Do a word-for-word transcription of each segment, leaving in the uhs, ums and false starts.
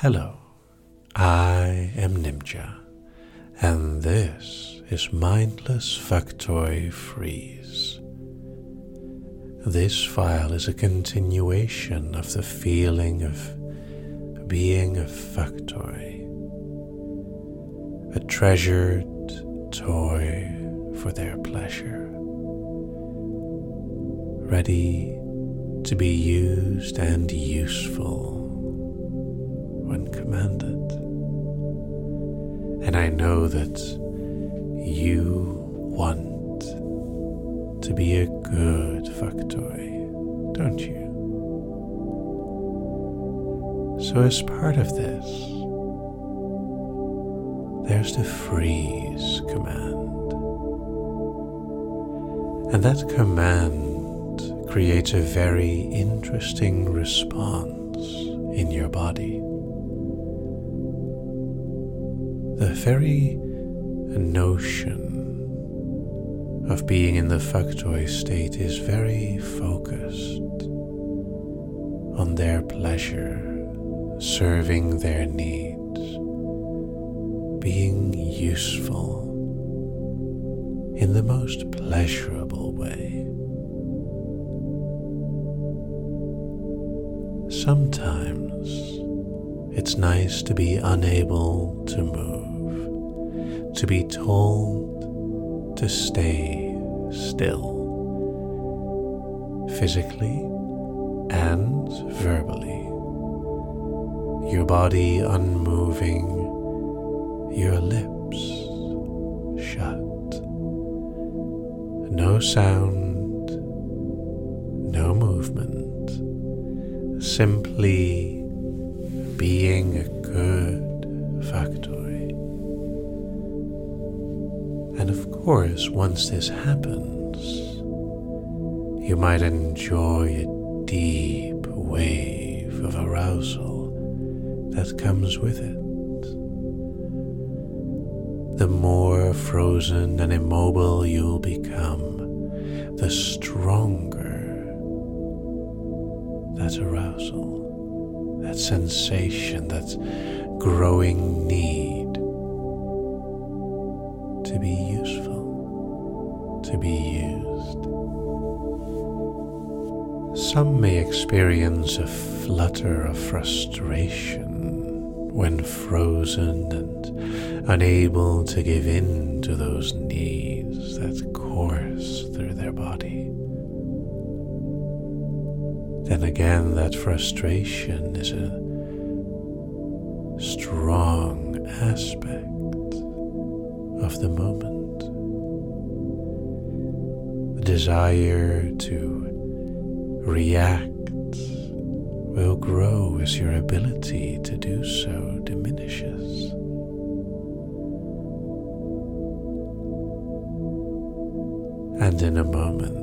Hello, I am Nimja, and this is Mindless Factoid Freeze. This file is a continuation of the feeling of being a factoid, a treasured toy for their pleasure, ready to be used and useful when commanded. And I know that you want to be a good factoid, don't you? So as part of this, there's the freeze command. And that command creates a very interesting response in your body. The very notion of being in the factoid state is very focused on their pleasure, serving their needs, being useful in the most pleasurable way. Sometimes it's nice to be unable to move, to be told to stay still, physically and verbally, your body unmoving, your lips shut, no sound, no movement, simply being a good factoid. And of course, once this happens, you might enjoy a deep wave of arousal that comes with it. The more frozen and immobile you'll become, the stronger that arousal, that sensation, that growing need to be useful, to be used. Some may experience a flutter of frustration when frozen and unable to give in to those needs that course through their body. Then again, that frustration is a strong aspect of the moment. The desire to react will grow as your ability to do so diminishes. And in a moment,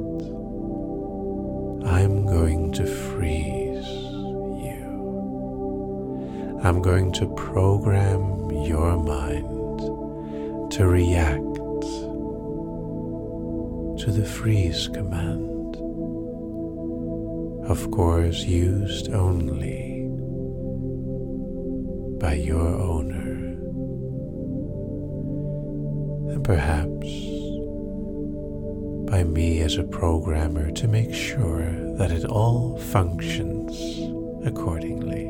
I'm going to freeze you. I'm going to program your mind to react to the freeze command. Of course, used only by your owner, and perhaps by me as a programmer to make sure that it all functions accordingly.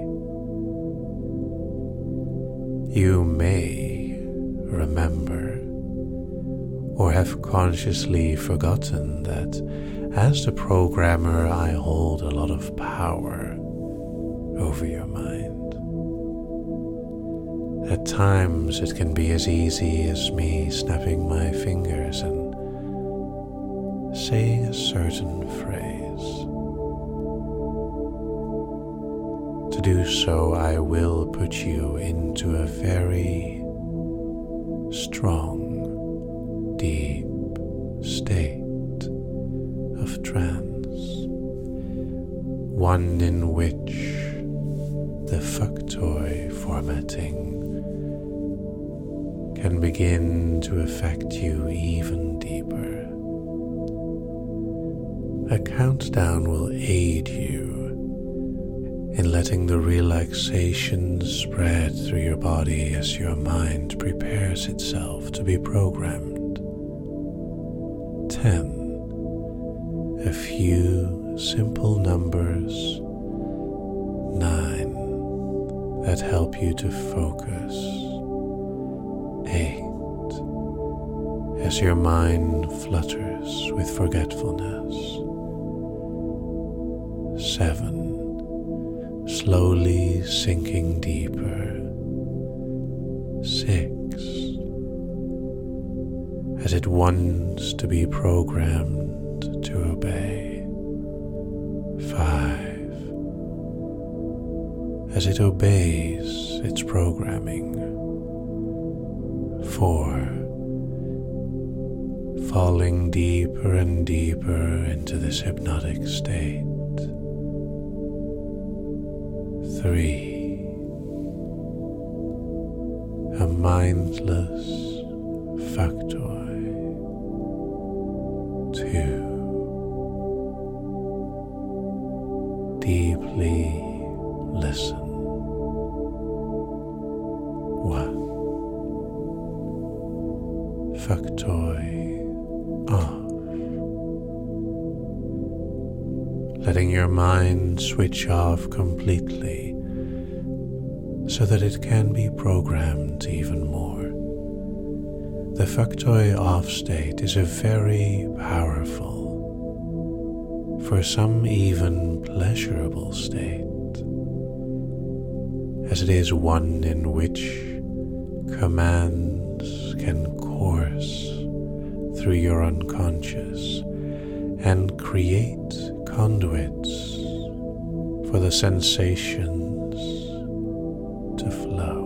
You may remember or have consciously forgotten that as the programmer, I hold a lot of power over your mind. At times, it can be as easy as me snapping my fingers and saying a certain phrase. To do so, I will put you into a very strong, deep state of trance, one in which the factoid formatting can begin to affect you even deeper. A countdown will aid you in letting the relaxation spread through your body as your mind prepares itself to be programmed. Ten. A few simple numbers. Nine. That help you to focus. Eight. As your mind flutters with forgetfulness. Seven. Slowly sinking deeper. Six. As it wants to be programmed to obey. Five. As it obeys its programming. Four. Falling deeper and deeper into this hypnotic state. Three. A mindless factoid. Two. Deeply listen. One. Factoid off. Letting your mind switch off completely so that it can be programmed even more. The factoid off state is a very powerful, for some even pleasurable state, as it is one in which commands can course through your unconscious and create conduits for the sensations to flow.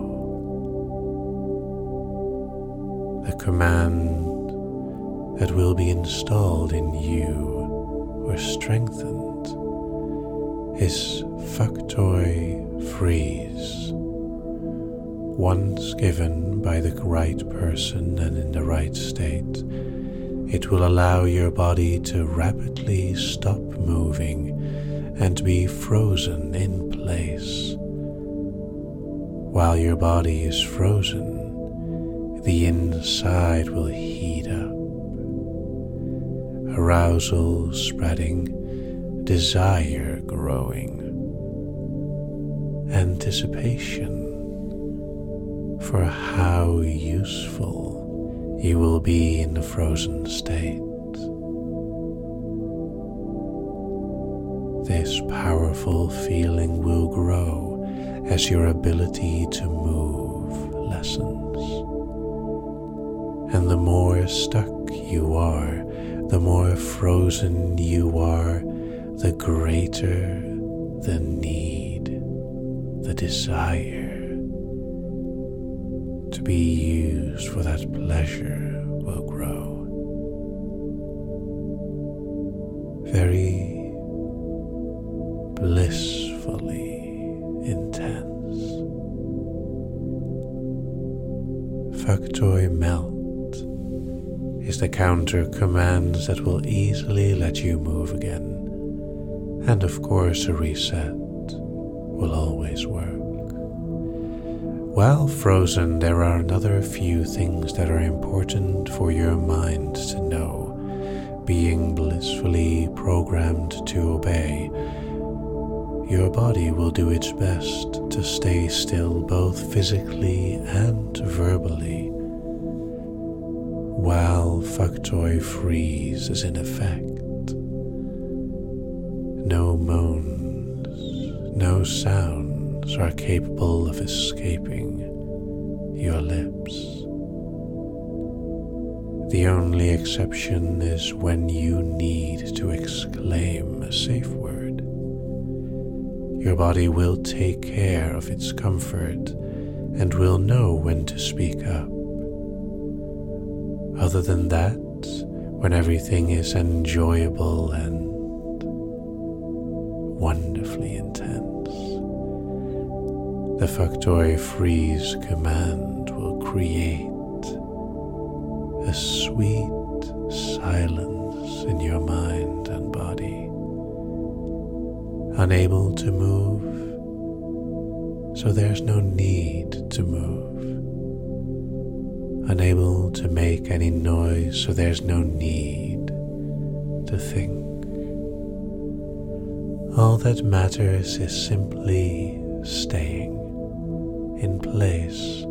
The command that will be installed in you or strengthened is factoid freeze. Once given by the right person and in the right state, it will allow your body to rapidly stop moving and be frozen in place. While your body is frozen, the inside will heat up. Arousal spreading, desire growing, anticipation for how useful you will be in the frozen state. This powerful feeling will grow as your ability to move lessens. And the more stuck you are, the more frozen you are, the greater the need, the desire to be used for that pleasure will grow. Very blissfully intense. Factoid melt is the counter commands that will easily let you move again. And of course a reset will always work. While frozen, there are another few things that are important for your mind to know. Being blissfully programmed to obey, your body will do its best to stay still both physically and verbally, while factoid freeze is in effect. No moans, no sounds are capable of escaping your lips. The only exception is when you need to exclaim a safe word. Your body will take care of its comfort and will know when to speak up. Other than that, when everything is enjoyable and wonderfully intense, the factoid freeze command will create a sweet silence in your mind and body, unable to move so there's no need to move. Unable to make any noise, so there's no need to think. All that matters is simply staying in place,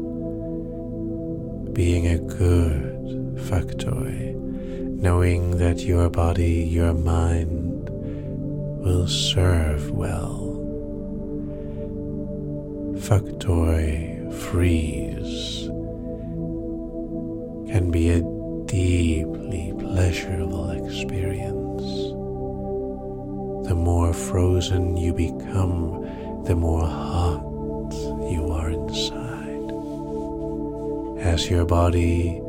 being a good factoid, knowing that your body, your mind will serve well. Factoid freeze can be a deeply pleasurable experience. The more frozen you become, the more hot you are inside. As your body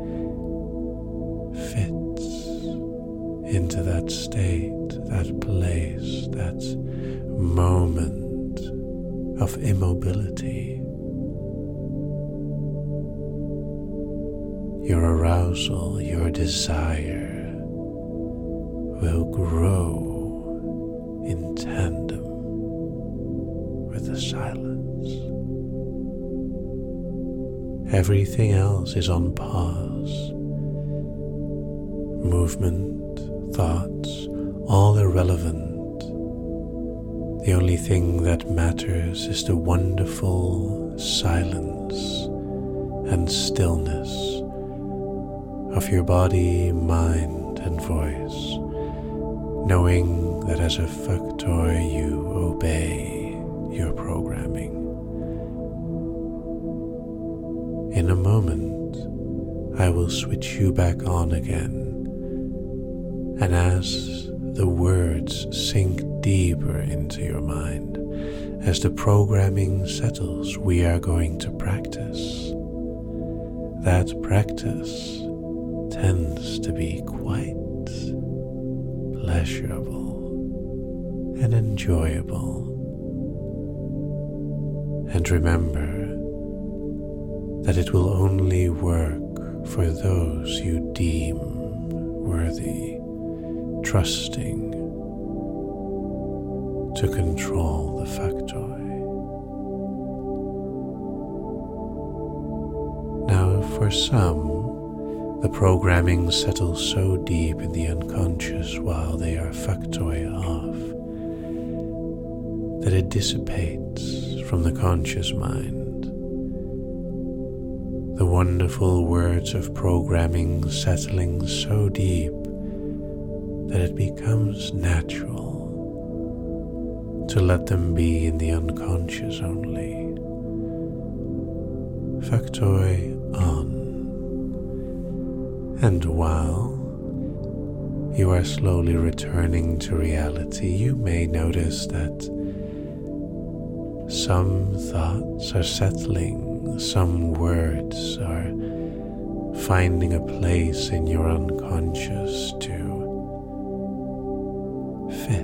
fits into that state, that place, that moment of immobility, your arousal, your desire will grow in tandem with the silence. Everything else is on pause. Movement, thoughts, all irrelevant. The only thing that matters is the wonderful silence and stillness of your body, mind, and voice, knowing that as a factoid you obey your programming. In a moment, I will switch you back on again, and as the words sink deeper into your mind, as the programming settles, we are going to practice. That practice tends to be quite pleasurable and enjoyable. And remember that it will only work for those you deem worthy, trusting to control the factoid. Now, for some, the programming settles so deep in the unconscious while they are factoid off that it dissipates from the conscious mind. The wonderful words of programming settling so deep that it becomes natural to let them be in the unconscious only. Factoid on. And while you are slowly returning to reality, you may notice that some thoughts are settling, some words are finding a place in your unconscious to fit,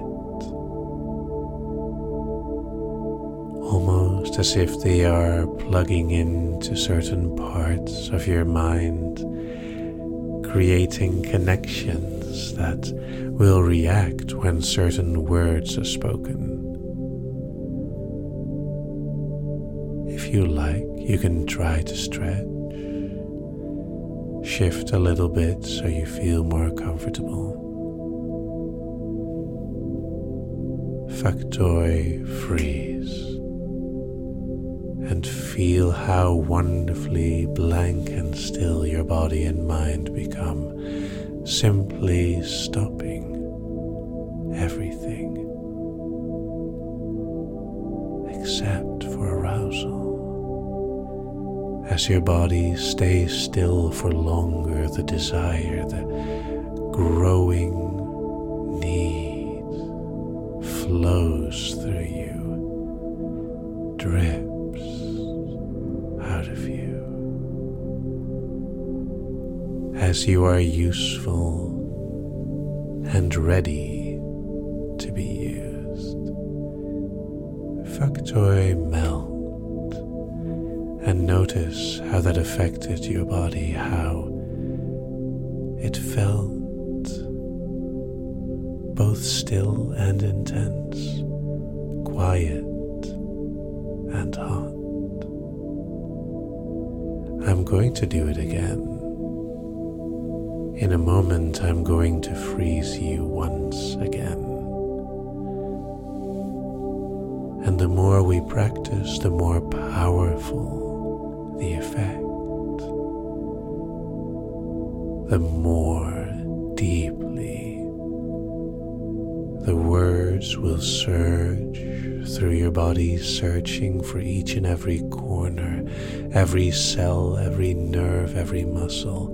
almost as if they are plugging into certain parts of your mind, creating connections that will react when certain words are spoken. If you like, you can try to stretch, shift a little bit so you feel more comfortable. Factoid freeze, and feel how wonderfully blank and still your body and mind become, simply stopping everything except for arousal. As your body stays still for longer, the desire, the growing need flows through you, drips out of you. As you are useful and ready to be used, factoid melt and notice how that affected your body, how it felt both still and intense, quiet and hot. I'm going to do it again. In a moment, I'm going to freeze you once again. And the more we practice, the more powerful the effect. The more deeply the words will surge through your body, searching for each and every corner, every cell, every nerve, every muscle,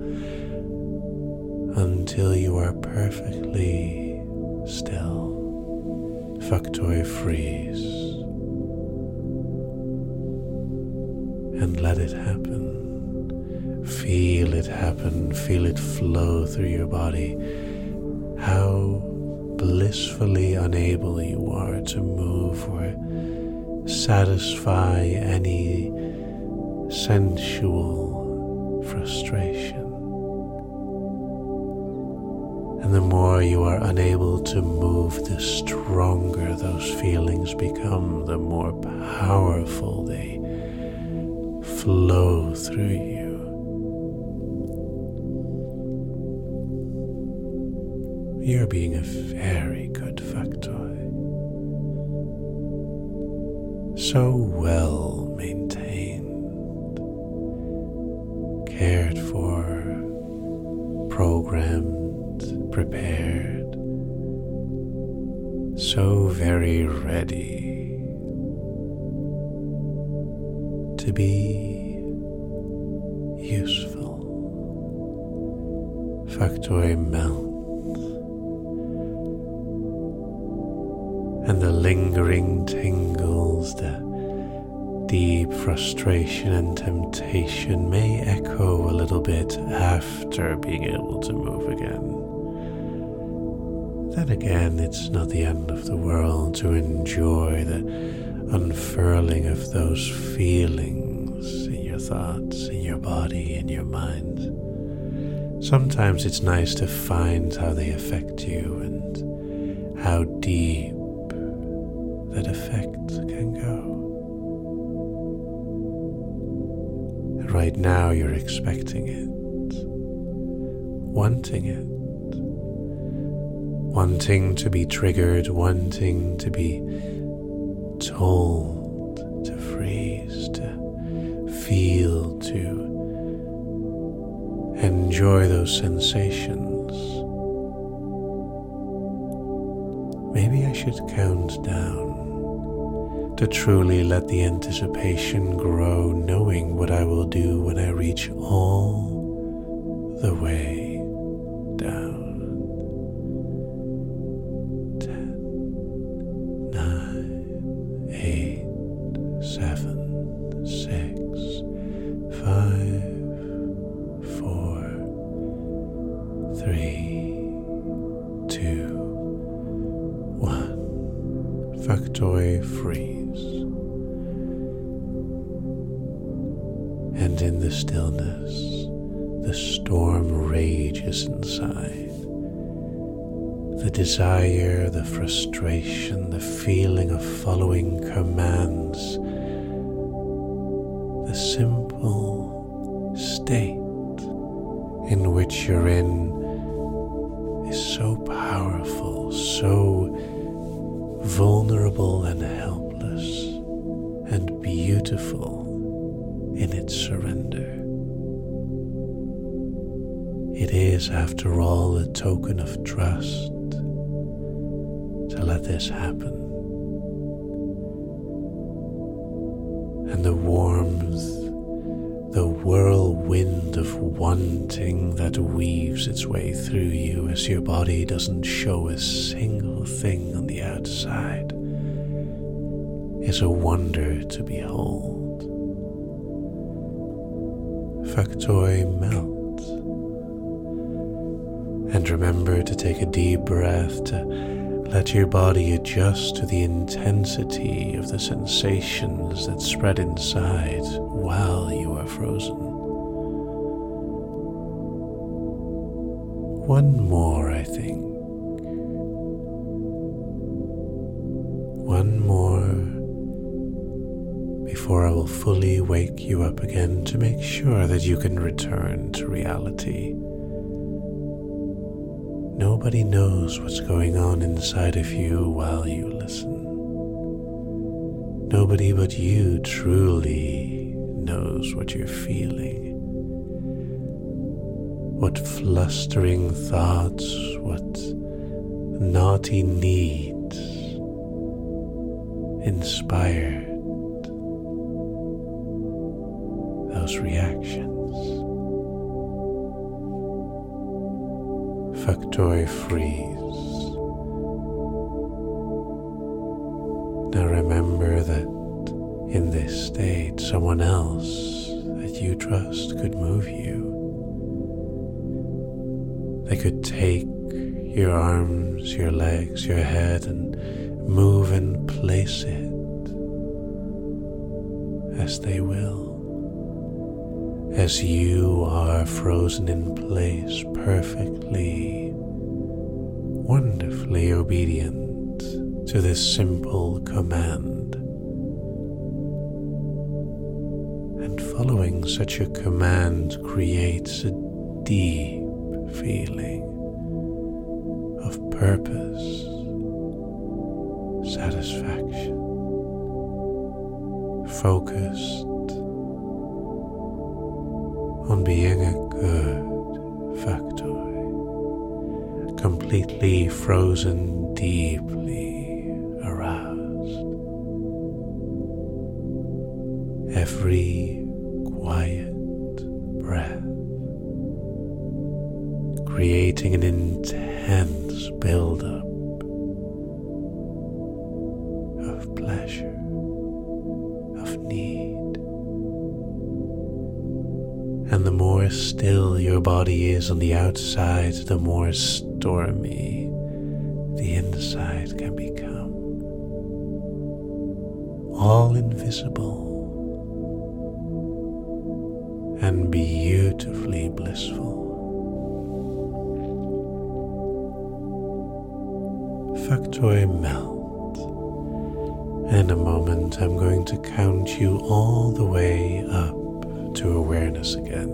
until you are perfectly still. Factoid freeze. And let it happen. Feel it happen, feel it flow through your body. How blissfully unable you are to move or satisfy any sensual frustration. And the more you are unable to move, the stronger those feelings become, the more powerful they flow through you. You're being a very good factoid. So well maintained, cared for, programmed, prepared, so very ready to be useful. Factoid melt. And the lingering tingles, the deep frustration and temptation may echo a little bit after being able to move again. Then again, it's not the end of the world to enjoy the unfurling of those feelings in your thoughts, in your body, in your mind. Sometimes it's nice to find how they affect you and how deep that effect can go. And right now you're expecting it, wanting it, wanting to be triggered, wanting to be told to freeze, to feel, to enjoy those sensations. Maybe I should count down to truly let the anticipation grow, knowing what I will do when I reach all the way down. Ten, nine, eight, seven, six, five, four, three, two, one. Factoid freeze. And in the stillness, the storm rages inside. The desire, the frustration, the feeling of following commands, the simple state in which you're in is so powerful, so vulnerable and helpless and beautiful in its surrender. It is, after all, a token of trust to let this happen. And the warmth, the whirlwind of wanting that weaves its way through you as your body doesn't show a single thing on the outside is a wonder to behold. Factoid melt. And remember to take a deep breath to let your body adjust to the intensity of the sensations that spread inside while you are frozen. One more, I think. One more before before I will fully wake you up again to make sure that you can return to reality. Nobody knows what's going on inside of you while you listen. Nobody but you truly knows what you're feeling. What flustering thoughts, what naughty needs inspired those reactions. Factoid freeze. Now remember that in this state, someone else that you trust could move you. They could take your arms, your legs, your head, and move and place it as they will. As you are frozen in place, perfectly, wonderfully obedient to this simple command. And following such a command creates a deep feeling of purpose, satisfaction, focused on being a good factoid, completely frozen, deeply aroused. Every quiet breath creating an intense build-up of pleasure, of need. And the more still your body is on the outside, the more stormy the inside can become. All invisible and beautifully blissful. Factoid melt. In a moment, I'm going to count you all the way up to awareness again.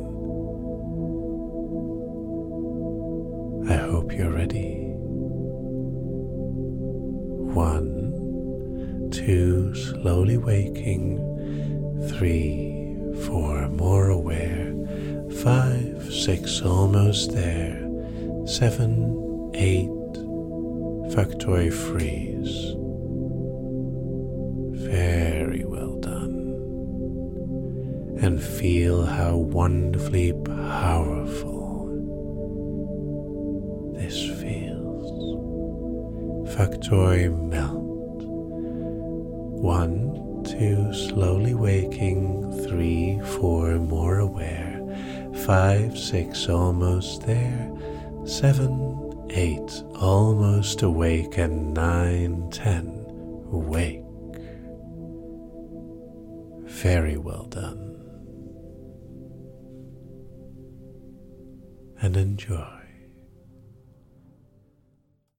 I hope you're ready. One, two, slowly waking. Three, four, more aware. Five, six, almost there. Seven, eight, factoid freeze. Very well done. And feel how wonderfully powerful this feels. Factoid melt. One, two, slowly waking. Three, four, more aware. Five, six, almost there. Seven, eight, almost awake. And nine, ten, awake. Very well done. And enjoy.